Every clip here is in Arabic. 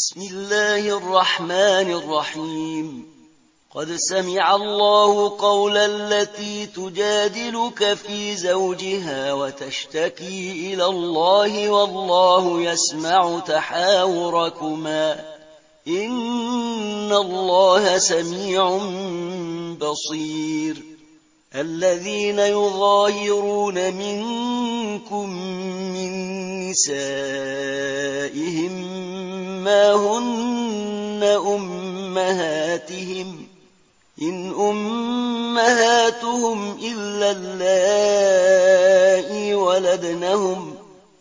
بسم الله الرحمن الرحيم. قد سمع الله قول التي تجادلك في زوجها وتشتكي إلى الله والله يسمع تحاوركما إن الله سميع بصير. الذين يظاهرون منكم من نسائهم ما هن أمهاتهم إن أمهاتهم إلا اللائي ولدنهم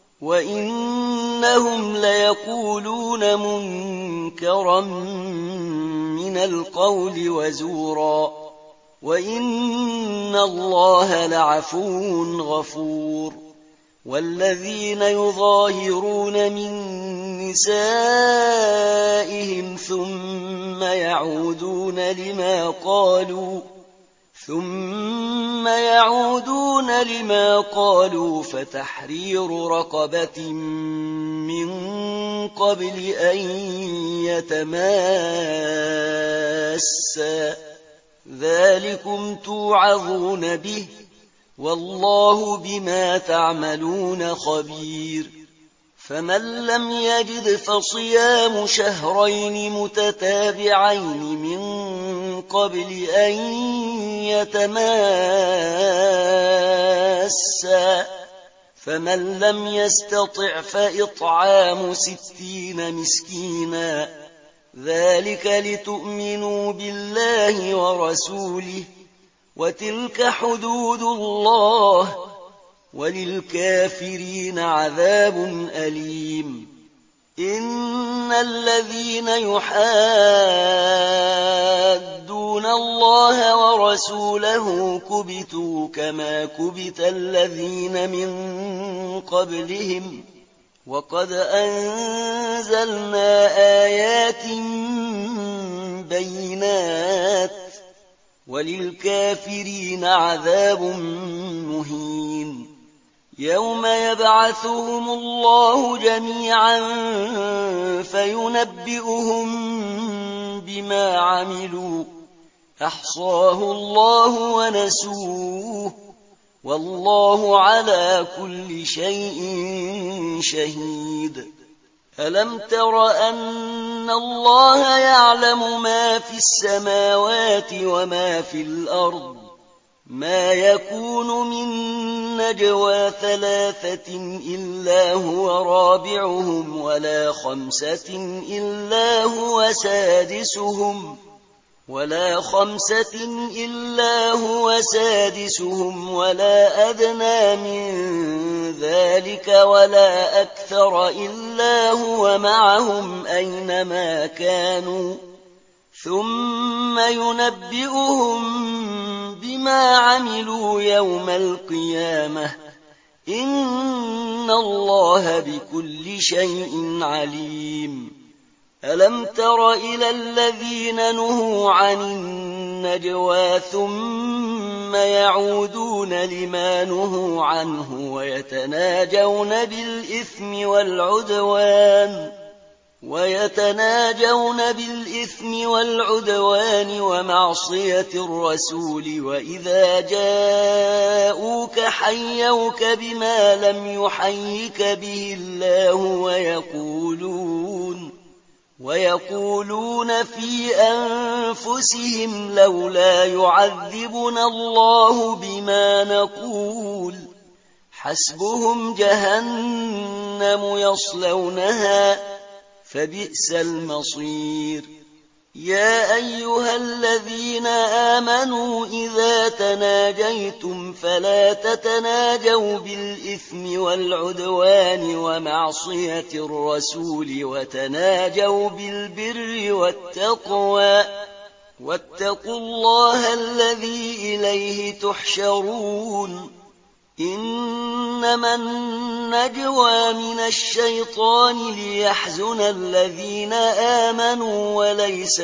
وإنهم ليقولون منكرا من القول وزورا وإن الله لعفو غفور. والذين يظاهرون من نسائهم ثم يعودون لما قالوا فتحرير رقبة من قبل أن يتماسا ذلكم توعظون به والله بما تعملون خبير. فمن لم يجد فصيام شهرين متتابعين من قبل أن يتماسا فمن لم يستطع فإطعام 60 مسكينا ذلك لتؤمنوا بالله ورسوله وتلك حدود الله وللكافرين عذاب أليم. إن الذين يحادون الله ورسوله كبتوا كما كبت الذين من قبلهم وقد أنزلنا آيات بينات وللكافرين عذاب مهين. يوم يبعثهم الله جميعا فينبئهم بما عملوا أحصاه الله ونسوه والله على كل شيء شهيد. ألم تر أن الله يعلم ما في السماوات وما في الأرض ما يكون من نجوى 3 إلا هو رابعهم ولا 5 إلا هو سادسهم ولا أدنى من ذلك ولا أكثر إلا هو معهم أينما كانوا ثم ينبئهم بما عملوا يوم القيامة إن الله بكل شيء عليم. ألم تر إلى الذين نهوا عن النجوى ثم يعودون لما نهوا عنه ويتناجون بالإثم والعدوان ومعصية الرسول وإذا جاءوك حيوك بما لم يحيك به الله ويقولون في أنفسهم لولا يعذبنا الله بما نقول حسبهم جهنم يصلونها فبئس المصير. يا أيها الذين آمنوا إذا تناجيتم فلا تتناجوا بالإثم والعدوان ومعصية الرسول وتناجوا بالبر والتقوى واتقوا الله الذي إليه تحشرون. إنما النجوى من الشيطان ليحزن الذين آمنوا وليس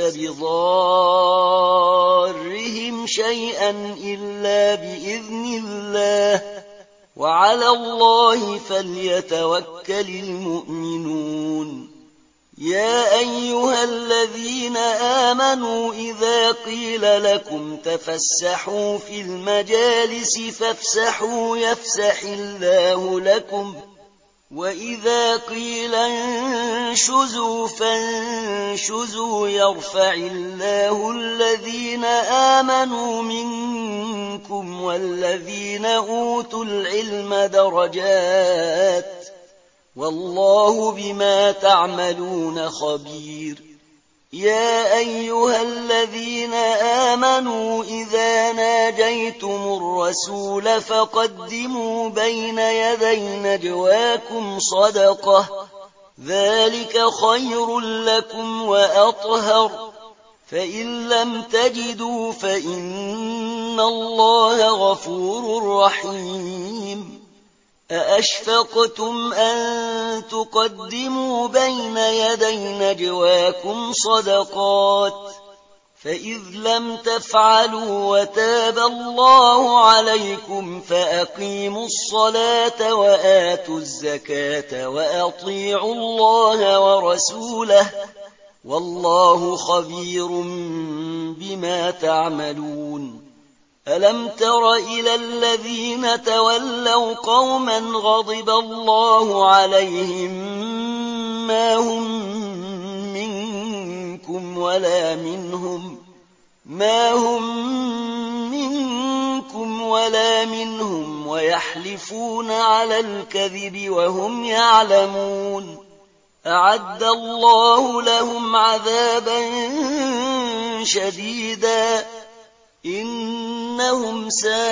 بضارهم شيئا إلا بإذن الله وعلى الله فليتوكل المؤمنون. يا أيها الذين آمنوا إذا قيل لكم تفسحوا في المجالس فافسحوا يفسح الله لكم وإذا قيل انشزوا فانشزوا يرفع الله الذين آمنوا منكم والذين أوتوا العلم درجات والله بما تعملون خبير يا أيها الذين آمنوا إذا ناجيتم الرسول فقدموا بين يدي نجواكم صدقة ذلك خير لكم وأطهر فإن لم تجدوا فإن الله غفور رحيم أأشفقتم أن تقدموا بين يدي نجواكم صدقات فإذ لم تفعلوا وتاب الله عليكم فأقيموا الصلاة وآتوا الزكاة وأطيعوا الله ورسوله والله خبير بما تعملون ألم تر إلى الذين تولوا قوما غضب الله عليهم ما هم منكم ولا منهم ويحلفون على الكذب وهم يعلمون أعد الله لهم عذابا شديدا إنهم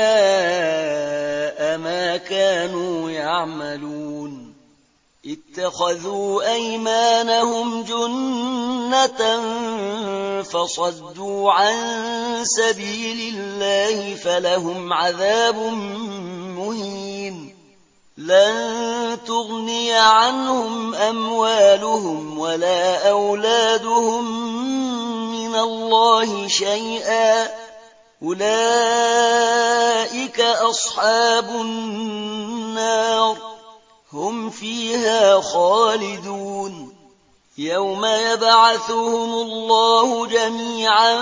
ساء ما كانوا يعملون اتخذوا أيمانهم جنة فصدوا عن سبيل الله فلهم عذاب مهين لن تغني عنهم أموالهم ولا أولادهم من الله شيئا أولئك أصحاب النار هم فيها خالدون يوم يبعثهم الله جميعا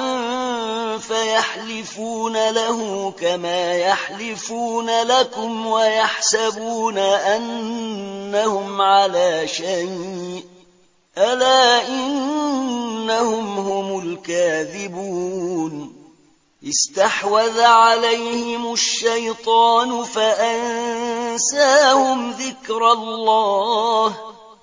فيحلفون له كما يحلفون لكم ويحسبون أنهم على شيء ألا إنهم هم الكاذبون استحوذ عليهم الشيطان فأنساهم ذكر الله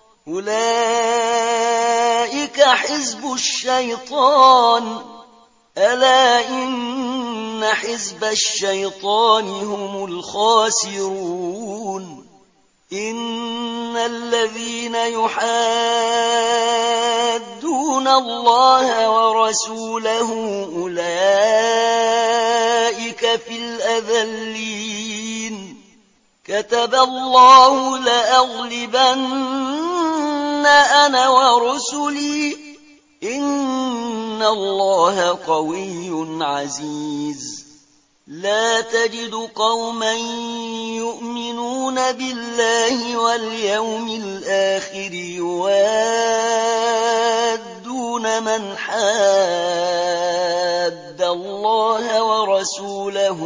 أولئك حزب الشيطان ألا إن حزب الشيطان هم الخاسرون إن الذين يحادون الله ورسوله أولئك في الأذلين كتب الله لأغلبن أنا ورسلي إن الله قوي عزيز لا تجد قوما يؤمنون بالله واليوم الآخر يوادون من حاد الله ورسوله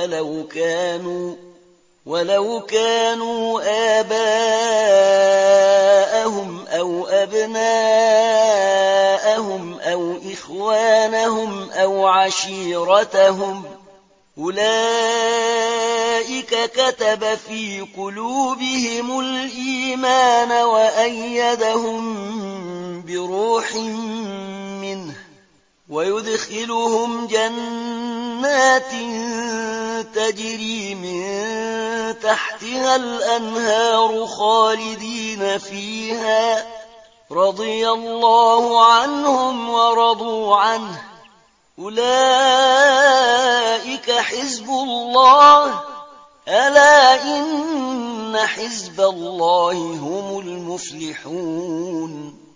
ولو كانوا آباءهم أو أبناءهم أو إخوانهم أو عشيرتهم أولئك كتب في قلوبهم الإيمان وأيدهم بروح منه ويدخلهم جنات تجري من تحتها الأنهار خالدين فيها رضي الله عنهم ورضوا عنه أولئك حزب الله ألا إن حزب الله هم المفلحون